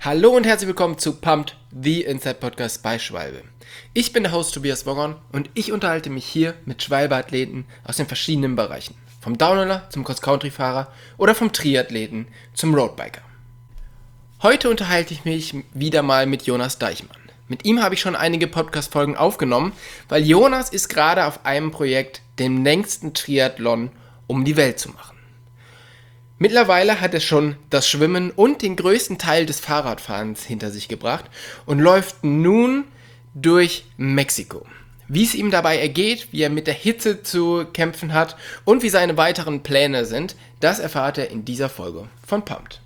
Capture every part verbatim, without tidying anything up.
Hallo und herzlich willkommen zu Pumped, the Inside Podcast bei Schwalbe. Ich bin der Host Tobias Woggon und ich unterhalte mich hier mit Schwalbe-Athleten aus den verschiedenen Bereichen. Vom Downhiller zum Cross-Country-Fahrer oder vom Triathleten zum Roadbiker. Heute unterhalte ich mich wieder mal mit Jonas Deichmann. Mit ihm habe ich schon einige Podcast-Folgen aufgenommen, weil Jonas ist gerade auf einem Projekt, dem längsten Triathlon um die Welt zu machen. Mittlerweile hat er schon das Schwimmen und den größten Teil des Fahrradfahrens hinter sich gebracht und läuft nun durch Mexiko. Wie es ihm dabei ergeht, wie er mit der Hitze zu kämpfen hat und wie seine weiteren Pläne sind, das erfahrt er in dieser Folge von Pumped.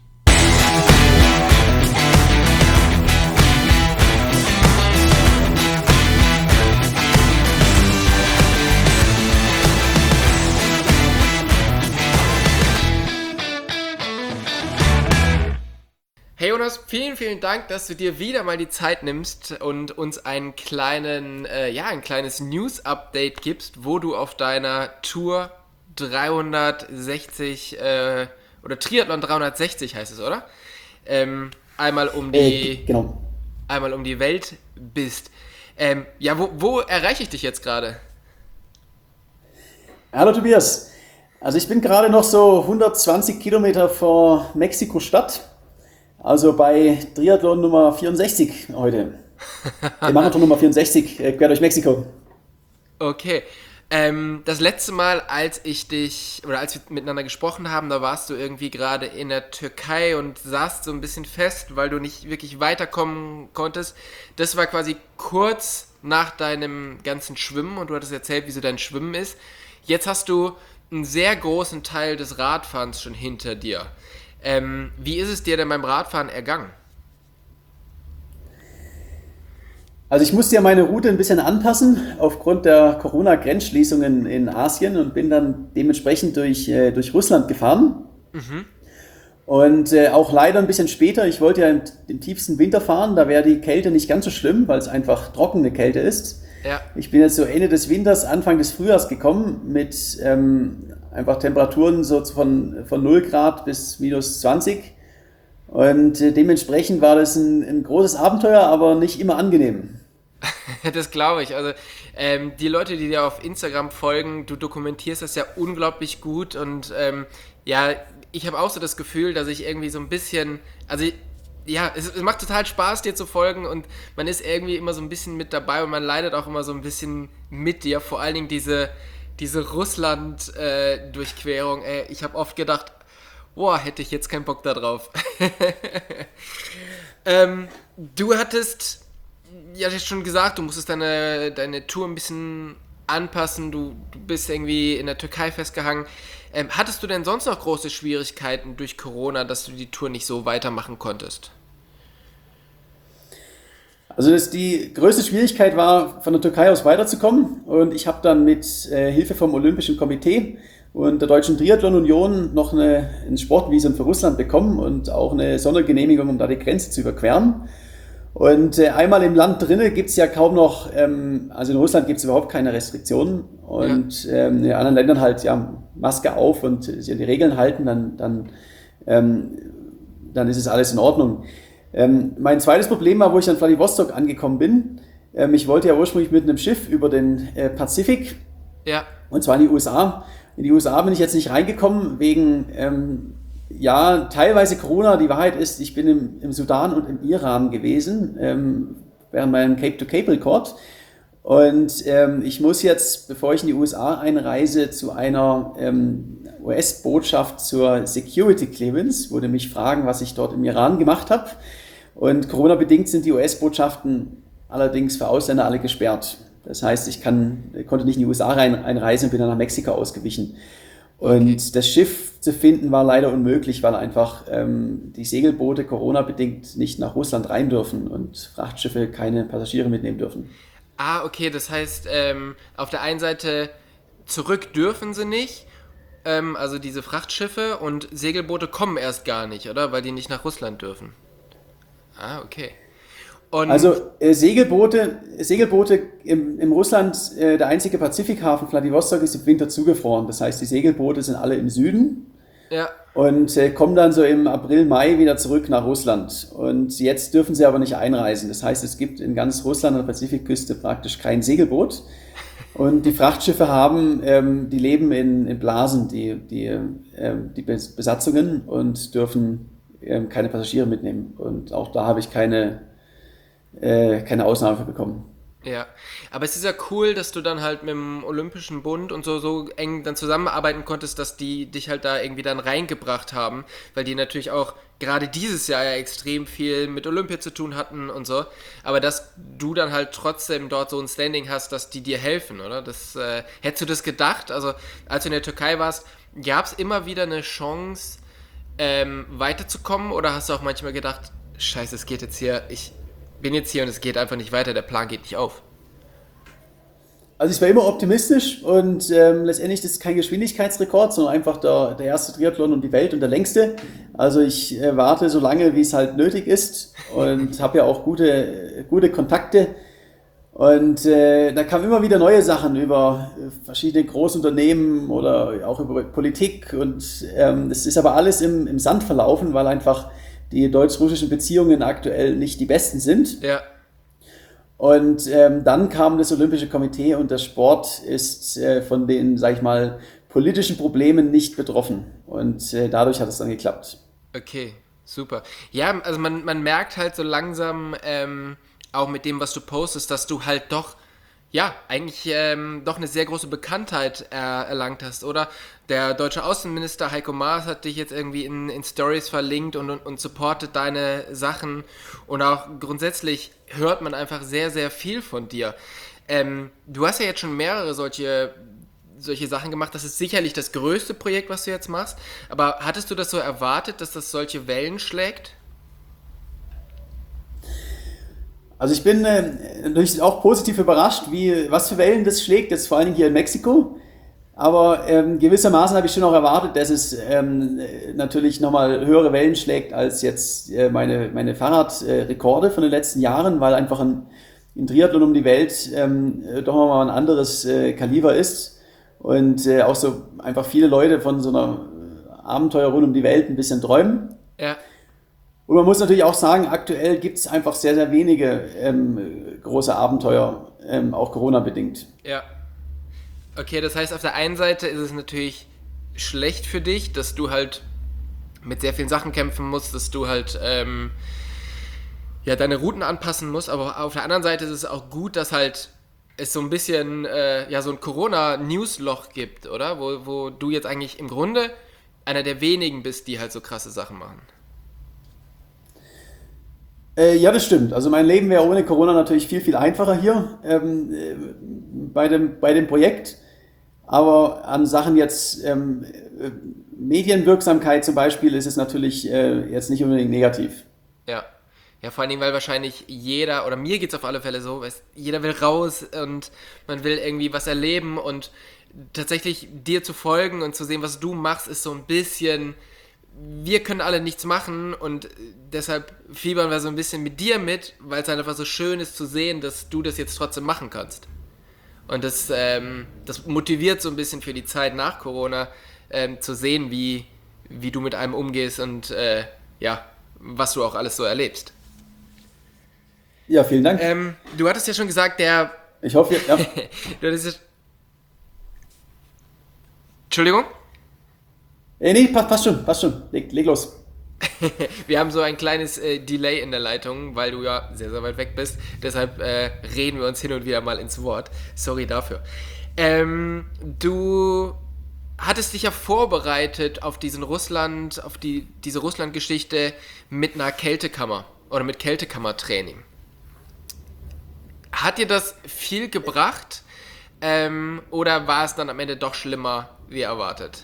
Hey Jonas, vielen, vielen Dank, dass du dir wieder mal die Zeit nimmst und uns einen kleinen, äh, ja, ein kleines News-Update gibst, wo du auf deiner Tour dreihundertsechzig, äh, oder Triathlon dreihundertsechzig heißt es, oder? Ähm, einmal um die, äh, genau. einmal um die Welt bist. Ähm, ja, wo, wo erreiche ich dich jetzt gerade? Hallo Tobias, also ich bin gerade noch so hundertzwanzig Kilometer vor Mexiko-Stadt. Also bei Triathlon Nummer vierundsechzig heute. Der Marathon Nummer vierundsechzig, äh, quer durch Mexiko. Okay. Ähm, das letzte Mal, als ich dich, oder als wir miteinander gesprochen haben, da warst du irgendwie gerade in der Türkei und saßt so ein bisschen fest, weil du nicht wirklich weiterkommen konntest. Das war quasi kurz nach deinem ganzen Schwimmen und du hattest erzählt, wie so dein Schwimmen ist. Jetzt hast du einen sehr großen Teil des Radfahrens schon hinter dir. Ähm, wie ist es dir denn beim Radfahren ergangen? Also ich musste ja meine Route ein bisschen anpassen aufgrund der Corona-Grenzschließungen in Asien und bin dann dementsprechend durch, äh, durch Russland gefahren. Mhm. Und äh, auch leider ein bisschen später. Ich wollte ja im, im tiefsten Winter fahren, da wäre die Kälte nicht ganz so schlimm, weil es einfach trockene Kälte ist. Ja. Ich bin jetzt so Ende des Winters, Anfang des Frühjahrs gekommen mit ähm, einfach Temperaturen so von, von null Grad bis minus zwanzig. Und äh, dementsprechend war das ein, ein großes Abenteuer, aber nicht immer angenehm. Das glaube ich. Also ähm, die Leute, die dir auf Instagram folgen, du dokumentierst das ja unglaublich gut und ähm, ja, ich habe auch so das Gefühl, dass ich irgendwie so ein bisschen, also ja, es, es macht total Spaß, dir zu folgen und man ist irgendwie immer so ein bisschen mit dabei und man leidet auch immer so ein bisschen mit dir. Vor allen Dingen diese, diese Russland-Durchquerung. Äh, ich habe oft gedacht, boah, hätte ich jetzt keinen Bock da drauf. ähm, du hattest, ja, hast schon gesagt, du musstest deine, deine Tour ein bisschen anpassen. Du, du bist irgendwie in der Türkei festgehangen. Ähm, hattest du denn sonst noch große Schwierigkeiten durch Corona, dass du die Tour nicht so weitermachen konntest? Also das, die größte Schwierigkeit war, von der Türkei aus weiterzukommen. Und ich habe dann mit äh, Hilfe vom Olympischen Komitee und der Deutschen Triathlon-Union noch eine, ein Sportvisum für Russland bekommen und auch eine Sondergenehmigung, um da die Grenze zu überqueren. Und äh, einmal im Land drinnen gibt es ja kaum noch, ähm, also in Russland gibt es überhaupt keine Restriktionen. Und ja. ähm, in anderen Ländern halt ja Maske auf und sich an die Regeln halten, dann, dann, ähm, dann ist es alles in Ordnung. Ähm, mein zweites Problem war, wo ich an Vladivostok angekommen bin. Ähm, ich wollte ja ursprünglich mit einem Schiff über den äh, Pazifik, ja. und zwar in die U S A. In die U S A bin ich jetzt nicht reingekommen, wegen, ähm, ja, teilweise Corona. Die Wahrheit ist, ich bin im, im Sudan und im Iran gewesen, ähm, während meinem Cape-to-Cape-Rekord. Und ähm, ich muss jetzt, bevor ich in die U S A einreise, zu einer ähm, U S-Botschaft zur Security Clearance, wurde mich fragen, was ich dort im Iran gemacht habe. Und Corona-bedingt sind die U S-Botschaften allerdings für Ausländer alle gesperrt. Das heißt, ich kann, konnte nicht in die U S A rein, einreisen und bin dann nach Mexiko ausgewichen. Und okay. Das Schiff zu finden war leider unmöglich, weil einfach ähm, die Segelboote Corona-bedingt nicht nach Russland rein dürfen und Frachtschiffe keine Passagiere mitnehmen dürfen. Ah, okay, das heißt, ähm, auf der einen Seite zurück dürfen sie nicht, ähm, also diese Frachtschiffe, und Segelboote kommen erst gar nicht, oder? Weil die nicht nach Russland dürfen. Ah, okay. Und also äh, Segelboote, Segelboote im, im Russland, äh, der einzige Pazifikhafen Vladivostok ist im Winter zugefroren. Das heißt, die Segelboote sind alle im Süden Ja. Und äh, kommen dann so im April, Mai wieder zurück nach Russland. Und jetzt dürfen sie aber nicht einreisen. Das heißt, es gibt in ganz Russland an der Pazifikküste praktisch kein Segelboot. Und die Frachtschiffe haben, ähm, die leben in, in Blasen, die, die, ähm, die Besatzungen, und dürfen ähm, keine Passagiere mitnehmen. Und auch da habe ich keine, äh, keine Ausnahme für bekommen. Ja, aber es ist ja cool, dass du dann halt mit dem Olympischen Bund und so, so eng dann zusammenarbeiten konntest, dass die dich halt da irgendwie dann reingebracht haben, weil die natürlich auch gerade dieses Jahr ja extrem viel mit Olympia zu tun hatten und so, aber dass du dann halt trotzdem dort so ein Standing hast, dass die dir helfen, oder? Das, äh, hättest du das gedacht? Also, als du in der Türkei warst, gab es immer wieder eine Chance, ähm, weiterzukommen, oder hast du auch manchmal gedacht, scheiße, es geht jetzt hier, ich bin jetzt hier und es geht einfach nicht weiter, der Plan geht nicht auf? Also ich war immer optimistisch, und ähm, letztendlich das ist kein Geschwindigkeitsrekord, sondern einfach der, der erste Triathlon um die Welt und der längste. Also ich äh, warte so lange, wie es halt nötig ist, und habe ja auch gute, gute Kontakte. Und äh, da kamen immer wieder neue Sachen über verschiedene Großunternehmen oder auch über Politik. Und ähm, das ist aber alles im, im Sand verlaufen, weil einfach die deutsch-russischen Beziehungen aktuell nicht die besten sind. Ja. Und ähm, dann kam das Olympische Komitee, und der Sport ist äh, von den, sag ich mal, politischen Problemen nicht betroffen. Und äh, dadurch hat es dann geklappt. Okay, super. Ja, also man, man merkt halt so langsam, ähm, auch mit dem, was du postest, dass du halt doch, ja, eigentlich ähm, doch eine sehr große Bekanntheit äh, erlangt hast, oder? Der deutsche Außenminister Heiko Maas hat dich jetzt irgendwie in, in Stories verlinkt und, und, und supportet deine Sachen, und auch grundsätzlich hört man einfach sehr, sehr viel von dir. Ähm, du hast ja jetzt schon mehrere solche, solche Sachen gemacht. Das ist sicherlich das größte Projekt, was du jetzt machst, aber hattest du das so erwartet, dass das solche Wellen schlägt? Also ich bin äh, natürlich auch positiv überrascht, wie, was für Wellen das schlägt, jetzt vor allen Dingen hier in Mexiko. Aber ähm, gewissermaßen habe ich schon auch erwartet, dass es ähm, natürlich nochmal höhere Wellen schlägt als jetzt äh, meine, meine Fahrradrekorde äh, von den letzten Jahren, weil einfach ein, ein Triathlon um die Welt ähm, doch nochmal ein anderes äh, Kaliber ist. Und äh, auch so einfach viele Leute von so einer Abenteuer rund um die Welt ein bisschen träumen. Ja. Und man muss natürlich auch sagen, aktuell gibt es einfach sehr, sehr wenige ähm, große Abenteuer, ähm, auch Corona-bedingt. Ja. Okay, das heißt, auf der einen Seite ist es natürlich schlecht für dich, dass du halt mit sehr vielen Sachen kämpfen musst, dass du halt ähm, ja, deine Routen anpassen musst, aber auf der anderen Seite ist es auch gut, dass halt es so ein bisschen äh, ja, so ein Corona-Newsloch gibt, oder? Wo, wo du jetzt eigentlich im Grunde einer der wenigen bist, die halt so krasse Sachen machen. Äh, ja, das stimmt. Also mein Leben wäre ohne Corona natürlich viel, viel einfacher hier ähm, äh, bei, dem, bei dem Projekt. Aber an Sachen jetzt, ähm, äh, Medienwirksamkeit zum Beispiel, ist es natürlich äh, jetzt nicht unbedingt negativ. Ja. Ja, vor allen Dingen, weil wahrscheinlich jeder, oder mir geht's auf alle Fälle so, weißt, jeder will raus und man will irgendwie was erleben, und tatsächlich dir zu folgen und zu sehen, was du machst, ist so ein bisschen, wir können alle nichts machen, und deshalb fiebern wir so ein bisschen mit dir mit, weil es einfach so schön ist zu sehen, dass du das jetzt trotzdem machen kannst. Und das, ähm, das motiviert so ein bisschen für die Zeit nach Corona, ähm, zu sehen, wie, wie du mit einem umgehst und äh, ja, was du auch alles so erlebst. Ja, vielen Dank. Ähm, du hattest ja schon gesagt, der... Ich hoffe, ja. du hattest ja... Entschuldigung? Äh, nee, passt, passt schon, passt schon. Leg, leg los. Wir haben so ein kleines äh, Delay in der Leitung, weil du ja sehr, sehr weit weg bist. Deshalb äh, reden wir uns hin und wieder mal ins Wort. Sorry dafür. Ähm, du hattest dich ja vorbereitet auf diesen Russland, auf die, diese Russland-Geschichte mit einer Kältekammer oder mit Kältekammertraining. Hat dir das viel gebracht, ähm, oder war es dann am Ende doch schlimmer wie erwartet?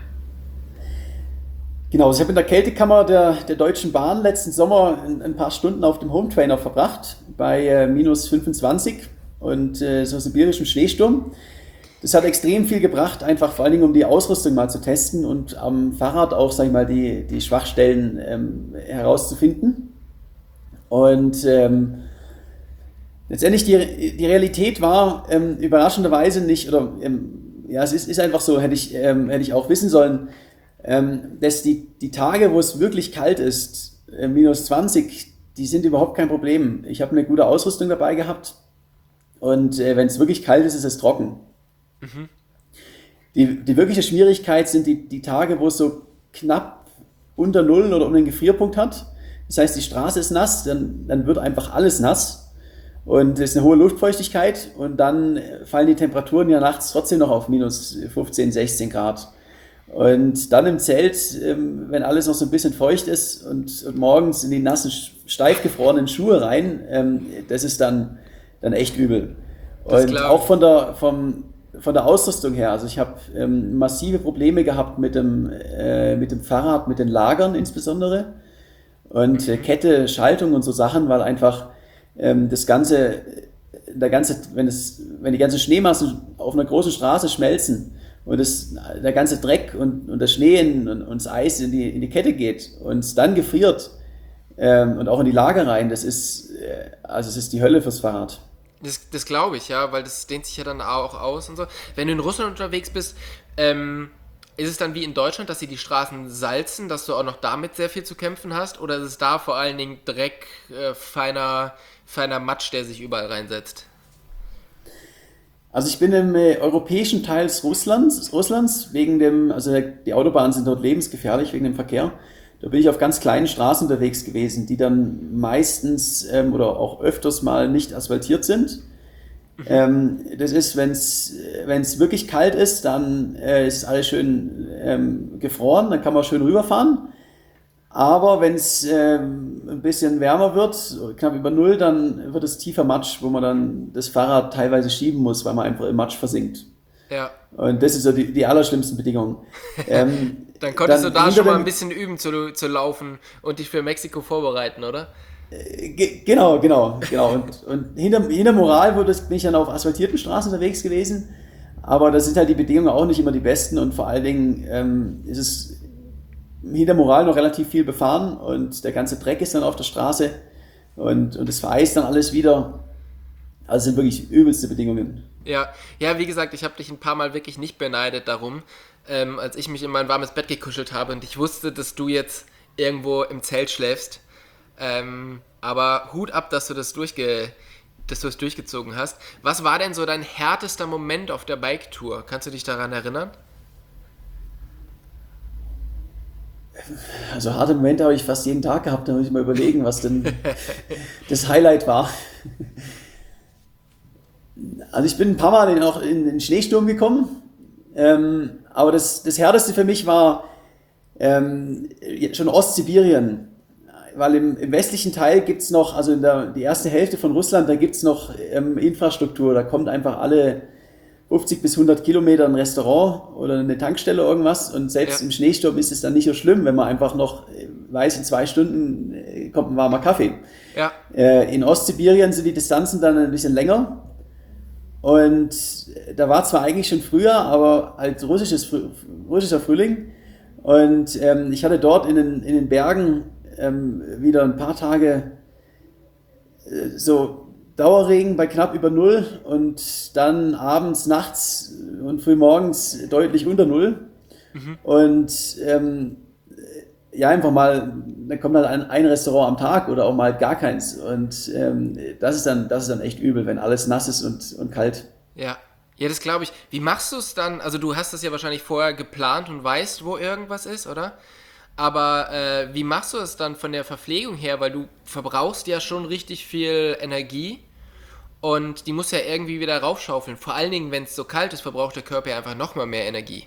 Genau, ich habe in der Kältekammer der, der Deutschen Bahn letzten Sommer ein, ein paar Stunden auf dem Hometrainer verbracht, bei äh, minus fünfundzwanzig und äh, so sibirischem Schneesturm. Das hat extrem viel gebracht, einfach vor allen Dingen, um die Ausrüstung mal zu testen und am Fahrrad auch, sag ich mal, die, die Schwachstellen ähm, herauszufinden. Und ähm, letztendlich die, die Realität war ähm, überraschenderweise nicht, oder ähm, ja, es ist, ist einfach so, hätte ich, ähm, hätte ich auch wissen sollen, ähm, dass die, die Tage, wo es wirklich kalt ist, äh, minus zwanzig, die sind überhaupt kein Problem. Ich habe eine gute Ausrüstung dabei gehabt und äh, wenn es wirklich kalt ist, ist es trocken. Mhm. Die, die wirkliche Schwierigkeit sind die, die Tage, wo es so knapp unter Null oder um den Gefrierpunkt hat. Das heißt, die Straße ist nass, dann, dann wird einfach alles nass und es ist eine hohe Luftfeuchtigkeit und dann fallen die Temperaturen ja nachts trotzdem noch auf minus fünfzehn, sechzehn Grad. Und dann im Zelt, wenn alles noch so ein bisschen feucht ist und, und morgens in die nassen, steif gefrorenen Schuhe rein, das ist dann, dann echt übel. Das und auch von der, vom, von der Ausrüstung her, also ich habe ähm, massive Probleme gehabt mit dem, äh, mit dem Fahrrad, mit den Lagern insbesondere und äh, Kette, Schaltung und so Sachen, weil einfach ähm, das ganze, der ganze, wenn es, wenn die ganzen Schneemassen auf einer großen Straße schmelzen und das, der ganze Dreck und, und der Schnee in, und, und das Eis in die, in die Kette geht und es dann gefriert ähm, und auch in die Lager rein, das ist, äh, also es ist die Hölle fürs Fahrrad. Das, das glaube ich, ja, weil das dehnt sich ja dann auch aus und so. Wenn du in Russland unterwegs bist, ähm, ist es dann wie in Deutschland, dass sie die Straßen salzen, dass du auch noch damit sehr viel zu kämpfen hast? Oder ist es da vor allen Dingen Dreck, äh, feiner, feiner Matsch, der sich überall reinsetzt? Also ich bin im äh, europäischen Teil Russlands, Russlands, wegen dem, also die Autobahnen sind dort lebensgefährlich wegen dem Verkehr. Da bin ich auf ganz kleinen Straßen unterwegs gewesen, die dann meistens ähm, oder auch öfters mal nicht asphaltiert sind. Mhm. Ähm, das ist, wenn es wirklich kalt ist, dann äh, ist alles schön ähm, gefroren, dann kann man schön rüberfahren. Aber wenn es ähm, ein bisschen wärmer wird, knapp über Null, dann wird es tiefer Matsch, wo man dann das Fahrrad teilweise schieben muss, weil man einfach im Matsch versinkt. Ja. Und das ist so die, die allerschlimmsten Bedingungen. Ähm, dann konntest dann du da schon mal ein dem, bisschen üben zu, zu laufen und dich für Mexiko vorbereiten, oder? Äh, ge- genau, genau, genau. Und, und hinter, hinter Moral wurde bin ich dann auf asphaltierten Straßen unterwegs gewesen. Aber da sind halt die Bedingungen auch nicht immer die besten und vor allen Dingen ähm, ist es hinter Moral noch relativ viel befahren und der ganze Dreck ist dann auf der Straße und, und es vereist dann alles wieder. Also sind wirklich übelste Bedingungen. Ja, ja, wie gesagt, ich habe dich ein paar Mal wirklich nicht beneidet darum, ähm, als ich mich in mein warmes Bett gekuschelt habe und ich wusste, dass du jetzt irgendwo im Zelt schläfst. Ähm, aber Hut ab, dass du das durchge, dass du es durchgezogen hast. Was war denn so dein härtester Moment auf der Bike-Tour? Kannst du dich daran erinnern? Also harte Momente habe ich fast jeden Tag gehabt, da muss ich mal überlegen, was denn das Highlight war. Also ich bin ein paar Mal in, auch in den Schneesturm gekommen, ähm, aber das, das Härteste für mich war ähm, schon Ostsibirien, weil im, im westlichen Teil gibt es noch, also in der die erste Hälfte von Russland, da gibt es noch ähm, Infrastruktur, da kommt einfach alle fünfzig bis hundert Kilometer ein Restaurant oder eine Tankstelle irgendwas und selbst ja. Im Schneesturm ist es dann nicht so schlimm, wenn man einfach noch weiß, in zwei Stunden kommt ein warmer Kaffee. Ja. Äh, in Ostsibirien sind die Distanzen dann ein bisschen länger und da war zwar eigentlich schon früher, aber halt russisches, russischer Frühling und ähm, ich hatte dort in den, in den Bergen ähm, wieder ein paar Tage äh, so Dauerregen bei knapp über Null und dann abends, nachts und frühmorgens deutlich unter Null. Mhm. Und ähm, ja, einfach mal, dann kommt halt ein, ein Restaurant am Tag oder auch mal gar keins. Und ähm, das ist dann, das ist dann echt übel, wenn alles nass ist und, und kalt. Ja, ja, das glaube ich. Wie machst du es dann? Also du hast das ja wahrscheinlich vorher geplant und weißt, wo irgendwas ist, oder? Aber äh, wie machst du es dann von der Verpflegung her? Weil du verbrauchst ja schon richtig viel Energie und die muss ja irgendwie wieder raufschaufeln. Vor allen Dingen, wenn es so kalt ist, verbraucht der Körper ja einfach nochmal mehr Energie.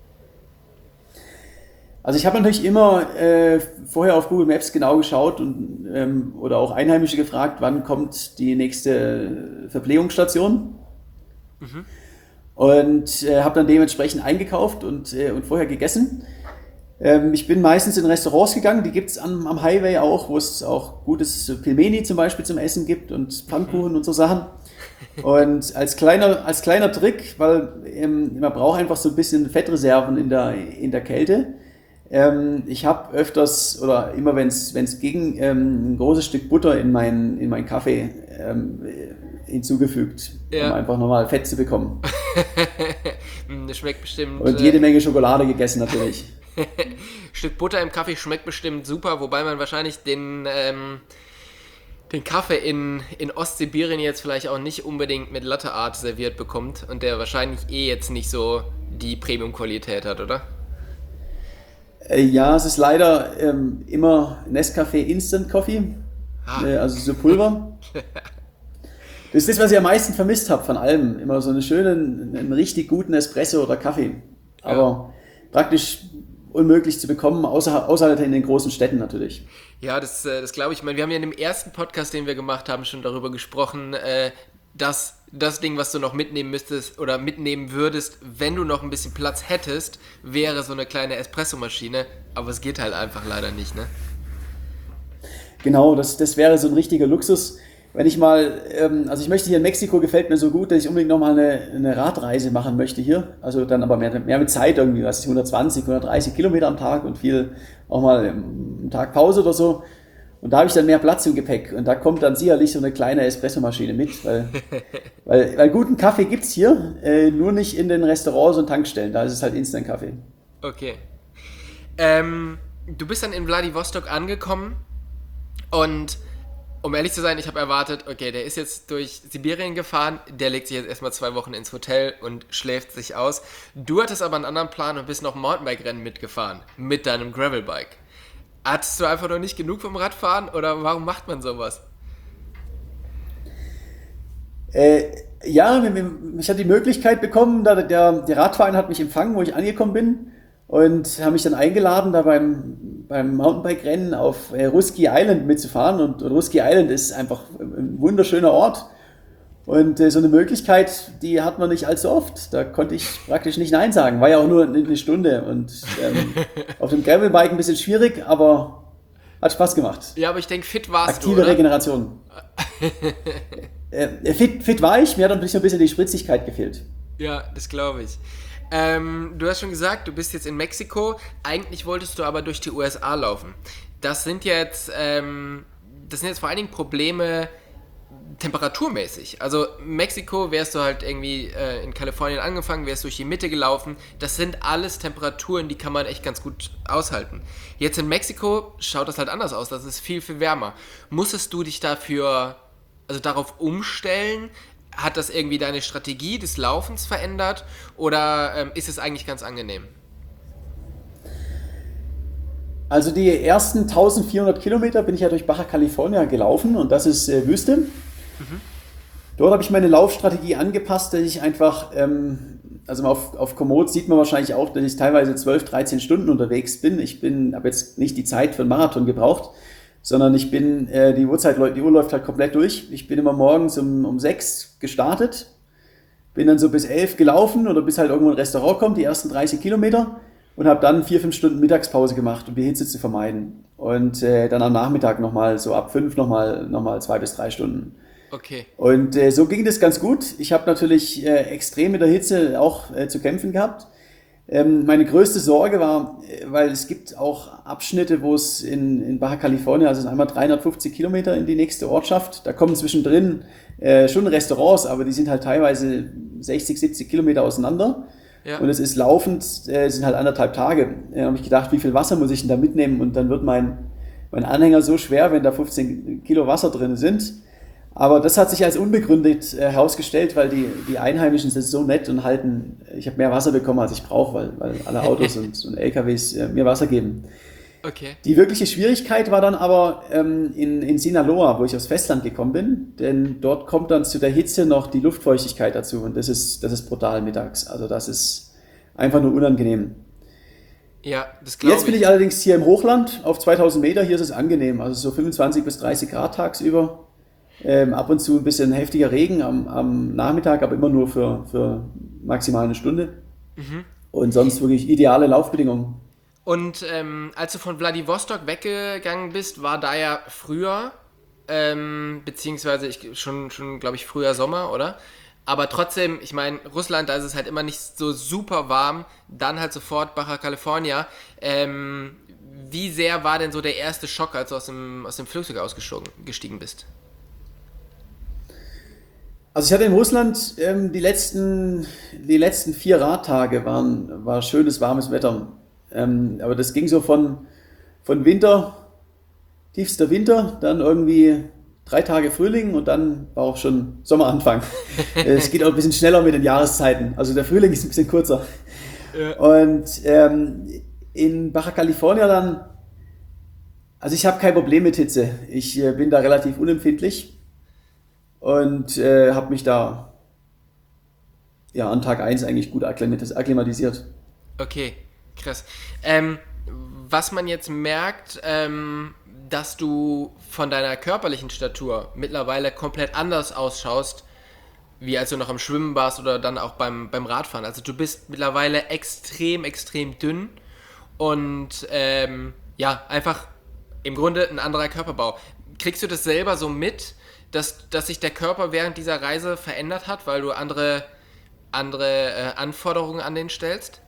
Also ich habe natürlich immer äh, vorher auf Google Maps genau geschaut und, ähm, oder auch Einheimische gefragt, wann kommt die nächste Verpflegungsstation. Mhm. Und äh, habe dann dementsprechend eingekauft und, äh, und vorher gegessen. Ähm, ich bin meistens in Restaurants gegangen, die gibt es am, am Highway auch, wo es auch gutes Pilmeni zum Beispiel zum Essen gibt und Pfannkuchen und so Sachen. Und als kleiner, als kleiner Trick, weil ähm, man braucht einfach so ein bisschen Fettreserven in der, in der Kälte. Ähm, ich habe öfters oder immer wenn es ging, ähm, ein großes Stück Butter in meinen in meinen Kaffee ähm, hinzugefügt, ja. Um einfach nochmal Fett zu bekommen. Das schmeckt bestimmt. Und jede Menge Schokolade gegessen natürlich. Stück Butter im Kaffee schmeckt bestimmt super, wobei man wahrscheinlich den, ähm, den Kaffee in, in Ostsibirien jetzt vielleicht auch nicht unbedingt mit Latte Art serviert bekommt und der wahrscheinlich eh jetzt nicht so die Premium-Qualität hat, oder? Äh, ja, es ist leider ähm, immer Nescafé Instant Coffee, Ah. äh, also so Pulver. Das ist das, was ich am meisten vermisst habe von allem. Immer so einen schönen, einen richtig guten Espresso oder Kaffee. Aber ja. praktisch unmöglich zu bekommen, außer, außer halt in den großen Städten natürlich. Ja, das, das glaube ich. Ich meine, wir haben ja in dem ersten Podcast, den wir gemacht haben, schon darüber gesprochen, äh, dass das Ding, was du noch mitnehmen müsstest oder mitnehmen würdest, wenn du noch ein bisschen Platz hättest, wäre so eine kleine Espressomaschine. Aber es geht halt einfach leider nicht, ne? Genau, das, das wäre so ein richtiger Luxus. Wenn ich mal, ähm, also ich möchte hier in Mexiko, gefällt mir so gut, dass ich unbedingt nochmal eine, eine Radreise machen möchte hier. Also dann aber mehr, mehr mit Zeit irgendwie, was ist hundertzwanzig, hundertdreißig Kilometer am Tag und viel auch mal einen Tag Pause oder so. Und da habe ich dann mehr Platz im Gepäck. Und da kommt dann sicherlich so eine kleine Espressomaschine mit, weil, weil, weil guten Kaffee gibt's hier, äh, nur nicht in den Restaurants und Tankstellen. Da ist es halt Instant-Kaffee. Okay. Ähm, du bist dann in Wladiwostok angekommen und um ehrlich zu sein, ich habe erwartet, okay, der ist jetzt durch Sibirien gefahren, der legt sich jetzt erstmal zwei Wochen ins Hotel und schläft sich aus. Du hattest aber einen anderen Plan und bist noch Mountainbike-Rennen mitgefahren mit deinem Gravelbike. Hattest du einfach noch nicht genug vom Radfahren oder warum macht man sowas? Äh, ja, ich hatte die Möglichkeit bekommen, da der, der Radverein hat mich empfangen, wo ich angekommen bin und haben mich dann eingeladen, da beim, beim Mountainbike-Rennen auf äh, Ruski Island mitzufahren und, und Ruski Island ist einfach ein wunderschöner Ort und äh, so eine Möglichkeit, die hat man nicht allzu oft, da konnte ich praktisch nicht Nein sagen, war ja auch nur eine Stunde und ähm, auf dem Gravelbike ein bisschen schwierig, aber hat Spaß gemacht. Ja, aber ich denke, fit warst Aktive du, oder? Regeneration. äh, fit, fit war ich, mir hat ein bisschen, ein bisschen die Spritzigkeit gefehlt. Ja, das glaube ich. Ähm, du hast schon gesagt, du bist jetzt in Mexiko. Eigentlich wolltest du aber durch die U S A laufen. Das sind jetzt, ähm, das sind jetzt vor allen Dingen Probleme temperaturmäßig. Also Mexiko wärst du halt irgendwie äh, in Kalifornien angefangen, wärst durch die Mitte gelaufen. Das sind alles Temperaturen, die kann man echt ganz gut aushalten. Jetzt in Mexiko schaut das halt anders aus. Das ist viel, viel wärmer. Musstest du dich dafür, also darauf umstellen? Hat das irgendwie deine Strategie des Laufens verändert oder ähm, ist es eigentlich ganz angenehm? Also die ersten eintausendvierhundert Kilometer bin ich ja durch Baja California gelaufen und das ist äh, Wüste. Mhm. Dort habe ich meine Laufstrategie angepasst, dass ich einfach, ähm, also auf, auf Komoot sieht man wahrscheinlich auch, dass ich teilweise zwölf, dreizehn Stunden unterwegs bin. Ich bin, habe jetzt nicht die Zeit für einen Marathon gebraucht, sondern ich bin, äh, die Uhrzeit, die Uhr läuft halt komplett durch. Ich bin immer morgens um, um sechs gestartet, bin dann so bis elf gelaufen oder bis halt irgendwo ein Restaurant kommt, die ersten dreißig Kilometer und habe dann vier, fünf Stunden Mittagspause gemacht, um die Hitze zu vermeiden. Und äh, dann am Nachmittag nochmal, so ab fünf nochmal noch mal zwei bis drei Stunden. Okay. Und äh, so ging das ganz gut. Ich habe natürlich äh, extrem mit der Hitze auch äh, zu kämpfen gehabt. Meine größte Sorge war, weil es gibt auch Abschnitte, wo es in, in Baja California, also einmal dreihundertfünfzig Kilometer in die nächste Ortschaft, da kommen zwischendrin äh, schon Restaurants, aber die sind halt teilweise sechzig, siebzig Kilometer auseinander. Ja. Und es ist laufend, äh, sind halt anderthalb Tage. Da habe ich gedacht, wie viel Wasser muss ich denn da mitnehmen? Und dann wird mein, mein Anhänger so schwer, wenn da fünfzehn Kilo Wasser drin sind. Aber das hat sich als unbegründet äh, herausgestellt, weil die, die Einheimischen sind so nett und halten, ich habe mehr Wasser bekommen, als ich brauche, weil, weil alle Autos und, und L K Ws äh, mir Wasser geben. Okay. Die wirkliche Schwierigkeit war dann aber ähm, in, in Sinaloa, wo ich aufs Festland gekommen bin, denn dort kommt dann zu der Hitze noch die Luftfeuchtigkeit dazu und das ist, das ist brutal mittags. Also das ist einfach nur unangenehm. Ja, das glaube ich. Jetzt bin ich allerdings hier im Hochland auf zweitausend Meter, hier ist es angenehm, also so fünfundzwanzig bis dreißig Grad tagsüber. Ähm, ab und zu ein bisschen heftiger Regen am, am Nachmittag, aber immer nur für, für maximal eine Stunde. Mhm. Und sonst wirklich ideale Laufbedingungen. Und ähm, als du von Wladiwostok weggegangen bist, war da ja früher, ähm, beziehungsweise ich, schon, schon glaube ich, früher Sommer, oder? Aber trotzdem, ich meine, Russland, da ist es halt immer nicht so super warm, dann halt sofort Baja California. Ähm, wie sehr war denn so der erste Schock, als du aus dem, aus dem Flugzeug ausgestiegen bist? Also ich hatte in Russland ähm, die letzten die letzten vier Radtage waren war schönes warmes Wetter Ähm, aber das ging so von, von Winter, tiefster Winter, dann irgendwie drei Tage Frühling und dann war auch schon Sommeranfang. Es geht auch ein bisschen schneller mit den Jahreszeiten. Also der Frühling ist ein bisschen kürzer. Ja. Und ähm, in Baja California dann, also ich habe kein Problem mit Hitze. Ich äh, bin da relativ unempfindlich und äh, habe mich da ja, an Tag eins eigentlich gut akklimatisiert. Okay, krass. Ähm, was man jetzt merkt, ähm, dass du von deiner körperlichen Statur mittlerweile komplett anders ausschaust, wie als du noch am Schwimmen warst oder dann auch beim, beim Radfahren. Also du bist mittlerweile extrem, extrem dünn und ähm, ja, einfach im Grunde ein anderer Körperbau. Kriegst du das selber so mit, dass, dass sich der Körper während dieser Reise verändert hat, weil du andere, andere äh, Anforderungen an den stellst?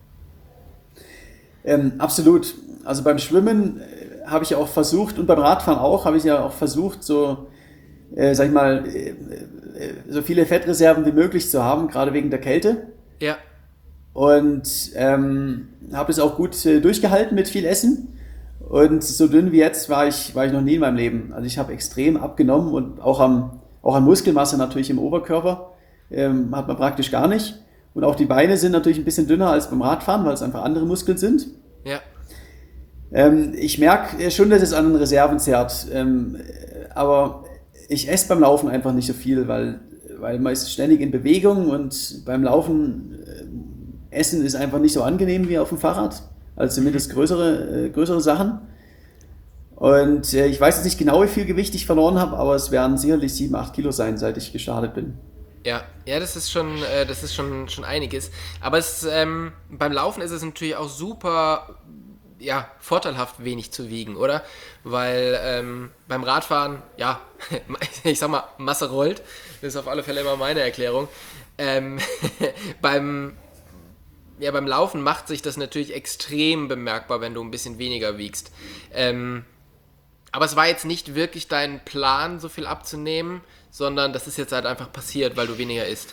Ähm, absolut. Also beim Schwimmen äh, habe ich ja auch versucht und beim Radfahren auch, habe ich ja auch versucht, so, äh, sag ich mal, äh, äh, so viele Fettreserven wie möglich zu haben, gerade wegen der Kälte. Ja. Und ähm, habe es auch gut äh, durchgehalten mit viel Essen. Und so dünn wie jetzt war ich, war ich noch nie in meinem Leben. Also ich habe extrem abgenommen und auch, am, auch an Muskelmasse natürlich im Oberkörper ähm, hat man praktisch gar nicht. Und auch die Beine sind natürlich ein bisschen dünner als beim Radfahren, weil es einfach andere Muskeln sind. Ja. Ähm, ich merke schon, dass es an den Reserven zerrt. Ähm, aber ich esse beim Laufen einfach nicht so viel, weil, weil man ist ständig in Bewegung und beim Laufen äh, essen ist einfach nicht so angenehm wie auf dem Fahrrad. Also zumindest größere, äh, größere Sachen. Und äh, ich weiß jetzt nicht genau, wie viel Gewicht ich verloren habe, aber es werden sicherlich sieben, acht Kilo sein, seit ich gestartet bin. Ja, ja, das ist schon, äh, das ist schon, schon einiges. Aber es, ähm, beim Laufen ist es natürlich auch super, ja, vorteilhaft wenig zu wiegen, oder? Weil ähm, beim Radfahren, ja, ich sag mal, Masse rollt. Das ist auf alle Fälle immer meine Erklärung. Ähm, beim Ja, beim Laufen macht sich das natürlich extrem bemerkbar, wenn du ein bisschen weniger wiegst. Ähm, aber es war jetzt nicht wirklich dein Plan, so viel abzunehmen, sondern das ist jetzt halt einfach passiert, weil du weniger isst.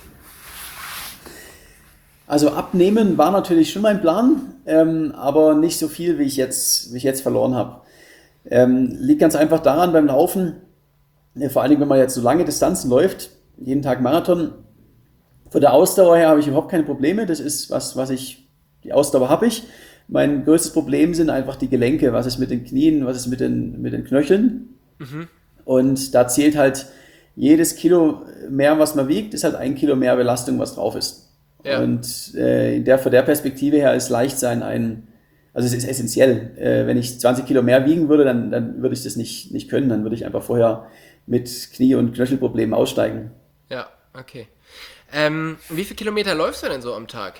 Also abnehmen war natürlich schon mein Plan, ähm, aber nicht so viel, wie ich jetzt, wie ich jetzt verloren habe. Ähm, liegt ganz einfach daran beim Laufen, äh, vor allen Dingen, wenn man jetzt so lange Distanzen läuft, jeden Tag Marathon. Von der Ausdauer her habe ich überhaupt keine Probleme. Das ist was, was ich, die Ausdauer habe ich. Mein größtes Problem sind einfach die Gelenke. Was ist mit den Knien, was ist mit den, mit den Knöcheln? Mhm. Und da zählt halt jedes Kilo mehr, was man wiegt, ist halt ein Kilo mehr Belastung, was drauf ist. Ja. Und äh, in der, von der Perspektive her ist Leichtsein ein, also es ist essentiell. Äh, wenn ich zwanzig Kilo mehr wiegen würde, dann, dann würde ich das nicht, nicht können. Dann würde ich einfach vorher mit Knie- und Knöchelproblemen aussteigen. Ja, okay. Ähm, wie viele Kilometer läufst du denn so am Tag?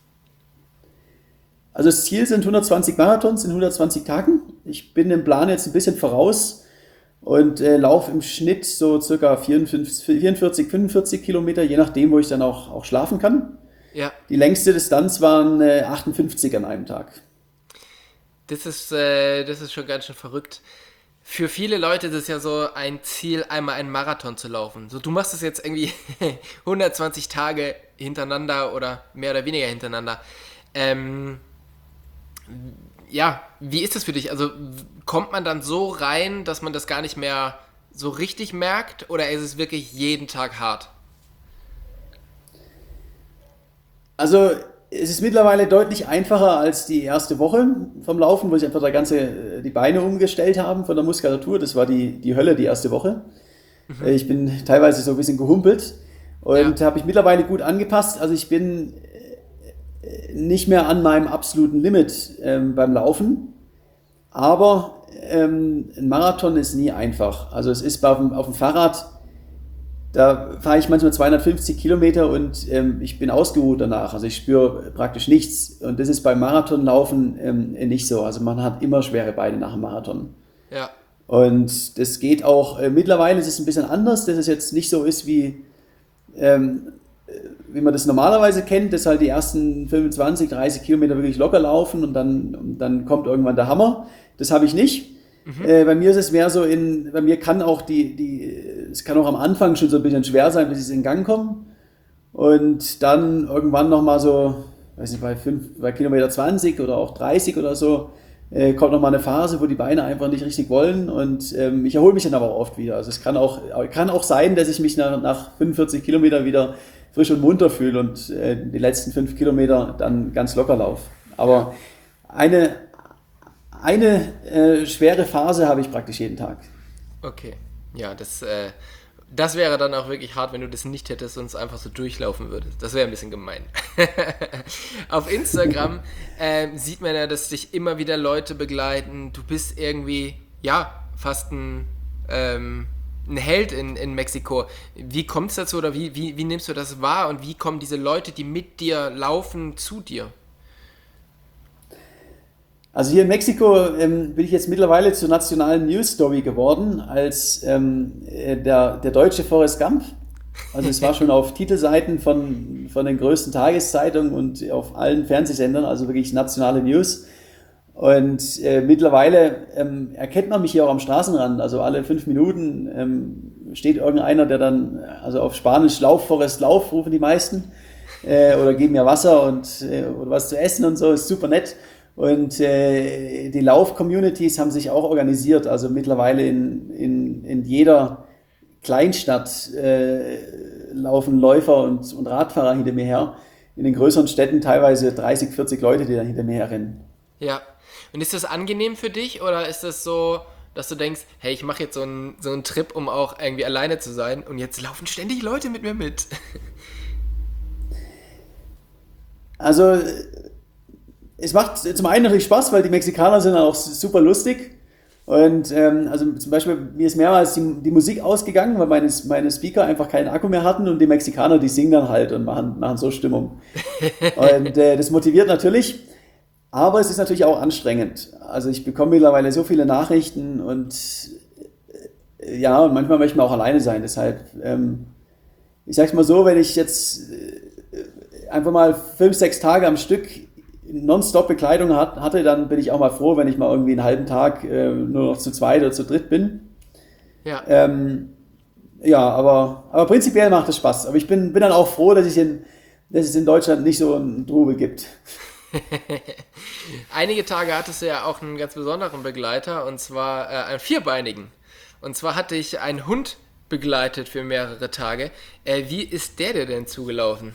Also das Ziel sind hundertzwanzig Marathons in hundertzwanzig Tagen. Ich bin im Plan jetzt ein bisschen voraus und äh, laufe im Schnitt so circa vierundvierzig, fünfundvierzig Kilometer, je nachdem, wo ich dann auch, auch schlafen kann. Ja. Die längste Distanz waren äh, achtundfünfzig an einem Tag. Das ist, äh, das ist schon ganz schön verrückt. Für viele Leute ist es ja so ein Ziel, einmal einen Marathon zu laufen. So, du machst es jetzt irgendwie hundertzwanzig Tage hintereinander oder mehr oder weniger hintereinander. Ähm, ja, wie ist das für dich? Also kommt man dann so rein, dass man das gar nicht mehr so richtig merkt, oder ist es wirklich jeden Tag hart? Also es ist mittlerweile deutlich einfacher als die erste Woche vom Laufen, wo ich einfach da ganze, die Beine umgestellt haben von der Muskulatur. Das war die, die Hölle, die erste Woche. Mhm. Ich bin teilweise so ein bisschen gehumpelt und ja. habe mich mittlerweile gut angepasst. Also ich bin nicht mehr an meinem absoluten Limit ähm, beim Laufen, aber ähm, ein Marathon ist nie einfach. Also es ist auf dem, auf dem Fahrrad, da fahre ich manchmal zweihundertfünfzig Kilometer und ähm, ich bin ausgeruht danach. Also ich spüre praktisch nichts. Und das ist beim Marathonlaufen ähm, nicht so. Also man hat immer schwere Beine nach dem Marathon. Ja. Und das geht auch, äh, mittlerweile ist es ein bisschen anders, dass es jetzt nicht so ist wie, ähm, wie man das normalerweise kennt, dass halt die ersten fünfundzwanzig, dreißig Kilometer wirklich locker laufen und dann, und dann kommt irgendwann der Hammer. Das habe ich nicht. Mhm. Äh, bei mir ist es mehr so in, bei mir kann auch die, die, es kann auch am Anfang schon so ein bisschen schwer sein, bis ich in Gang komme. Und dann irgendwann nochmal so weiß nicht, bei, fünf, bei Kilometer zwanzig oder auch dreißig oder so, äh, kommt nochmal eine Phase, wo die Beine einfach nicht richtig wollen und ähm, ich erhole mich dann aber auch oft wieder. Also es kann auch, kann auch sein, dass ich mich nach, nach fünfundvierzig Kilometern wieder frisch und munter fühle und äh, die letzten fünf Kilometer dann ganz locker laufe. Aber eine, eine äh, schwere Phase habe ich praktisch jeden Tag. Okay, ja, das, äh, das wäre dann auch wirklich hart, wenn du das nicht hättest und es einfach so durchlaufen würdest. Das wäre ein bisschen gemein. Auf Instagram äh, sieht man ja, dass dich immer wieder Leute begleiten. Du bist irgendwie, ja, fast ein, ähm, ein Held in, in Mexiko. Wie kommt es dazu oder wie, wie, wie nimmst du das wahr und wie kommen diese Leute, die mit dir laufen, zu dir? Also hier in Mexiko ähm, bin ich jetzt mittlerweile zur nationalen News-Story geworden als ähm, äh, der, der deutsche Forrest Gump. Also es war schon auf Titelseiten von, von den größten Tageszeitungen und auf allen Fernsehsendern, also wirklich nationale News. Und äh, mittlerweile ähm, erkennt man mich hier auch am Straßenrand. Also alle fünf Minuten ähm, steht irgendeiner, der dann, also auf Spanisch Lauf, Forrest, Lauf, rufen die meisten. Äh, oder geben mir Wasser und äh, oder was zu essen und so, ist super nett. Und äh, die Lauf-Communities haben sich auch organisiert. Also mittlerweile in, in, in jeder Kleinstadt äh, laufen Läufer und, und Radfahrer hinter mir her. In den größeren Städten teilweise dreißig, vierzig Leute, die dann hinter mir herrennen. Ja. Und ist das angenehm für dich oder ist das so, dass du denkst, hey, ich mache jetzt so einen, so einen Trip, um auch irgendwie alleine zu sein und jetzt laufen ständig Leute mit mir mit? Also es macht zum einen natürlich Spaß, weil die Mexikaner sind auch super lustig. Und ähm, also zum Beispiel, mir ist mehrmals die, die Musik ausgegangen, weil meine, meine Speaker einfach keinen Akku mehr hatten und die Mexikaner, die singen dann halt und machen, machen so Stimmung. Und äh, das motiviert natürlich, aber es ist natürlich auch anstrengend. Also ich bekomme mittlerweile so viele Nachrichten und äh, ja, und manchmal möchte man auch alleine sein. Deshalb, ähm, ich sag's mal so, wenn ich jetzt äh, einfach mal fünf, sechs Tage am Stück nonstop Bekleidung hat, hatte, dann bin ich auch mal froh, wenn ich mal irgendwie einen halben Tag äh, nur noch zu zweit oder zu dritt bin. Ja. Ähm, ja, aber, aber prinzipiell macht es Spaß. Aber ich bin, bin dann auch froh, dass, ich in, dass es in Deutschland nicht so einen Trubel gibt. Einige Tage hattest du ja auch einen ganz besonderen Begleiter, und zwar äh, einen vierbeinigen. Und zwar hatte ich einen Hund begleitet für mehrere Tage. Äh, wie ist der dir denn zugelaufen?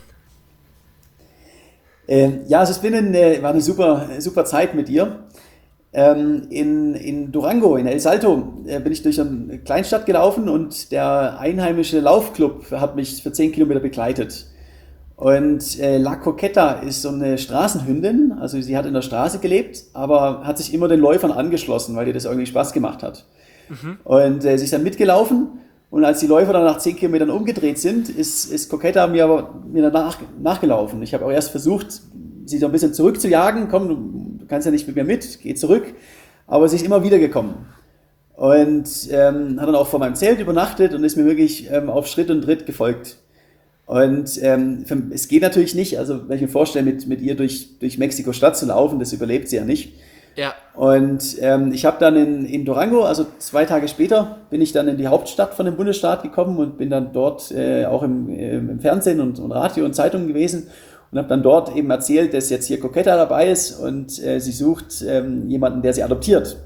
Ähm, ja, also es bin in, äh, war eine super, super Zeit mit ihr. Ähm, in, in Durango, in El Salto, äh, bin ich durch eine Kleinstadt gelaufen und der einheimische Laufclub hat mich für zehn Kilometer begleitet. Und äh, La Coqueta ist so eine Straßenhündin, also sie hat in der Straße gelebt, aber hat sich immer den Läufern angeschlossen, weil ihr das irgendwie Spaß gemacht hat. Mhm. Und äh, sie ist dann mitgelaufen. Und als die Läufer dann nach zehn Kilometern umgedreht sind, ist, ist Coqueta mir aber mir danach nachgelaufen. Ich habe auch erst versucht, sie so ein bisschen zurückzujagen. Komm, du, du kannst ja nicht mit mir mit, geh zurück. Aber sie ist immer wieder gekommen. Und ähm, hat dann auch vor meinem Zelt übernachtet und ist mir wirklich ähm, auf Schritt und Tritt gefolgt. Und ähm, für, es geht natürlich nicht, also wenn ich mir vorstelle, mit, mit ihr durch, durch Mexiko-Stadt zu laufen, das überlebt sie ja nicht. Ja. Und ähm, ich habe dann in, in Durango, also zwei Tage später, bin ich dann in die Hauptstadt von dem Bundesstaat gekommen und bin dann dort äh, auch im, im Fernsehen und, und Radio und Zeitungen gewesen und habe dann dort eben erzählt, dass jetzt hier Coqueta dabei ist und äh, sie sucht ähm, jemanden, der sie adoptiert.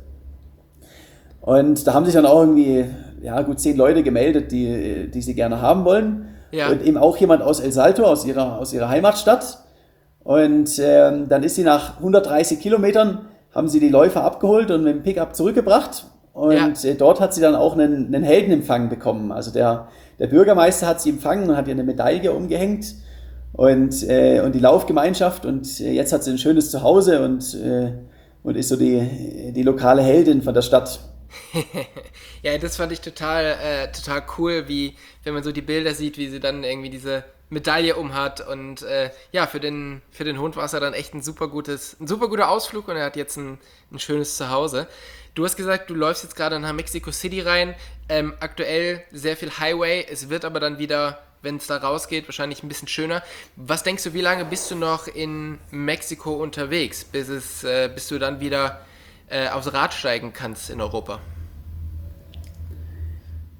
Und da haben sich dann auch irgendwie, ja gut, zehn Leute gemeldet, die, die sie gerne haben wollen. Ja. Und eben auch jemand aus El Salto, aus ihrer, aus ihrer Heimatstadt. Und ähm, dann ist sie nach hundertdreißig Kilometern haben sie die Läufer abgeholt und mit dem Pickup zurückgebracht. Und ja. dort hat sie dann auch einen, einen Heldenempfang bekommen. Also der, der Bürgermeister hat sie empfangen und hat ihr eine Medaille umgehängt. Und, äh, und die Laufgemeinschaft. Und äh, jetzt hat sie ein schönes Zuhause und, äh, und ist so die, die lokale Heldin von der Stadt. Ja, das fand ich total, äh, total cool, wie wenn man so die Bilder sieht, wie sie dann irgendwie diese Medaille umhat und äh, ja, für den, für den Hund war es ja dann echt ein super gutes, ein super guter Ausflug und er hat jetzt ein, ein schönes Zuhause. Du hast gesagt, du läufst jetzt gerade nach Mexico City rein, ähm, aktuell sehr viel Highway, es wird aber dann wieder, wenn es da rausgeht, wahrscheinlich ein bisschen schöner. Was denkst du, wie lange bist du noch in Mexiko unterwegs, bis, es, äh, bis du dann wieder äh, aufs Rad steigen kannst in Europa?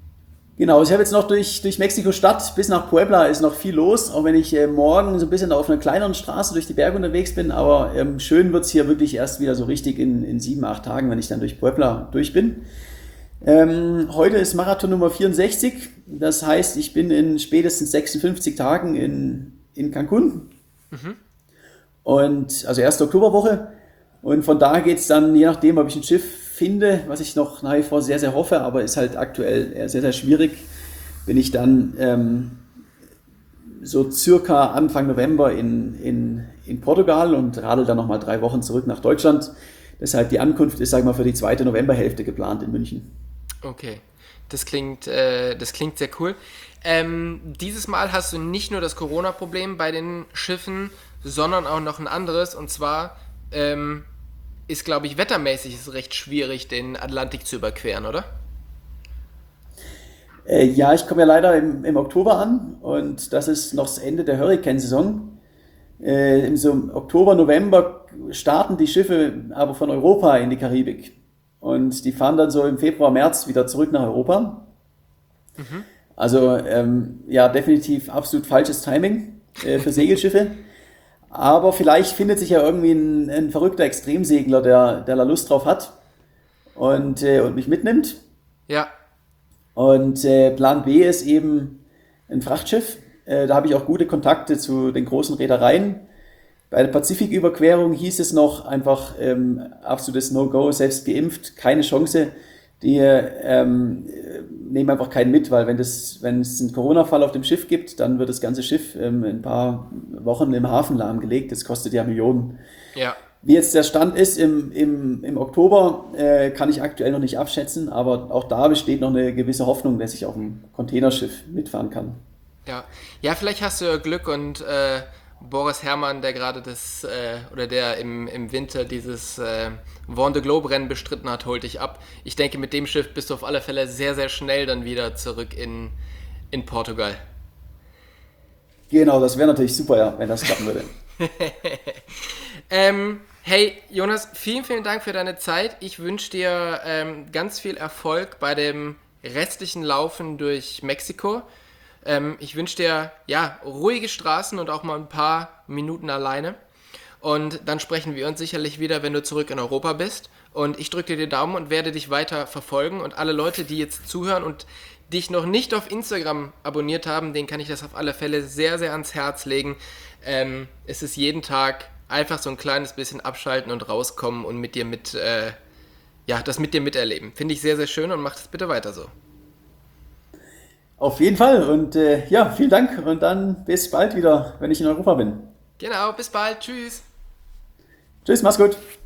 Genau, ich habe jetzt noch durch, durch Mexiko-Stadt bis nach Puebla ist noch viel los, auch wenn ich äh, morgen so ein bisschen auf einer kleineren Straße durch die Berge unterwegs bin, aber ähm, schön wird's hier wirklich erst wieder so richtig in, in sieben, acht Tagen, wenn ich dann durch Puebla durch bin. Ähm, heute ist Marathon Nummer vierundsechzig, das heißt, ich bin in spätestens sechsundfünfzig Tagen in, in Cancun. Mhm. Und also erste Oktoberwoche. Und von da geht's dann, je nachdem, ob ich ein Schiff finde, was ich noch nach wie vor sehr, sehr hoffe, aber ist halt aktuell sehr, sehr schwierig, bin ich dann ähm, so circa Anfang November in, in, in Portugal und radel dann nochmal drei Wochen zurück nach Deutschland. Deshalb die Ankunft ist, sag ich mal, für die zweite Novemberhälfte geplant in München. Okay, das klingt, äh, das klingt sehr cool. Ähm, dieses Mal hast du nicht nur das Corona-Problem bei den Schiffen, sondern auch noch ein anderes, und zwar ähm, ist, glaube ich, wettermäßig ist es recht schwierig, den Atlantik zu überqueren, oder? Äh, ja, ich komme ja leider im, im Oktober an und das ist noch das Ende der Hurrikansaison. Äh, Im so Oktober, November starten die Schiffe aber von Europa in die Karibik und die fahren dann so im Februar, März wieder zurück nach Europa. Mhm. Also ähm, ja, definitiv absolut falsches Timing äh, für Segelschiffe. Aber vielleicht findet sich ja irgendwie ein, ein verrückter Extremsegler, der, der da Lust drauf hat und, äh, und mich mitnimmt. Ja. Und äh, Plan B ist eben ein Frachtschiff. Äh, da habe ich auch gute Kontakte zu den großen Reedereien. Bei der Pazifiküberquerung hieß es noch einfach ähm, absolutes No-Go, selbst geimpft, keine Chance. Die ähm, nehmen einfach keinen mit, weil wenn, das, wenn es einen Corona-Fall auf dem Schiff gibt, dann wird das ganze Schiff ähm, in ein paar Wochen im Hafen lahmgelegt. Das kostet ja Millionen. Ja. Wie jetzt der Stand ist im, im, im Oktober, äh, kann ich aktuell noch nicht abschätzen, aber auch da besteht noch eine gewisse Hoffnung, dass ich auf dem Containerschiff mitfahren kann. Ja, ja, vielleicht hast du ja Glück und äh, Boris Herrmann, der gerade das, äh, oder der im, im Winter dieses äh, Vendée Globe Rennen bestritten hat, holt dich ab. Ich denke, mit dem Schiff bist du auf alle Fälle sehr, sehr schnell dann wieder zurück in, in Portugal. Genau, das wäre natürlich super, ja, wenn das klappen würde. ähm, hey, Jonas, vielen, vielen Dank für deine Zeit. Ich wünsche dir ähm, ganz viel Erfolg bei dem restlichen Laufen durch Mexiko. Ähm, ich wünsche dir, ja, ruhige Straßen und auch mal ein paar Minuten alleine. Und dann sprechen wir uns sicherlich wieder, wenn du zurück in Europa bist. Und ich drücke dir die Daumen und werde dich weiter verfolgen. Und alle Leute, die jetzt zuhören und dich noch nicht auf Instagram abonniert haben, denen kann ich das auf alle Fälle sehr, sehr ans Herz legen. Ähm, es ist jeden Tag einfach so ein kleines bisschen abschalten und rauskommen und mit dir mit, äh, ja, das mit dir miterleben. Finde ich sehr, sehr schön und mach das bitte weiter so. Auf jeden Fall und äh, ja, vielen Dank und dann bis bald wieder, wenn ich in Europa bin. Genau, bis bald. Tschüss. Tschüss, mach's gut.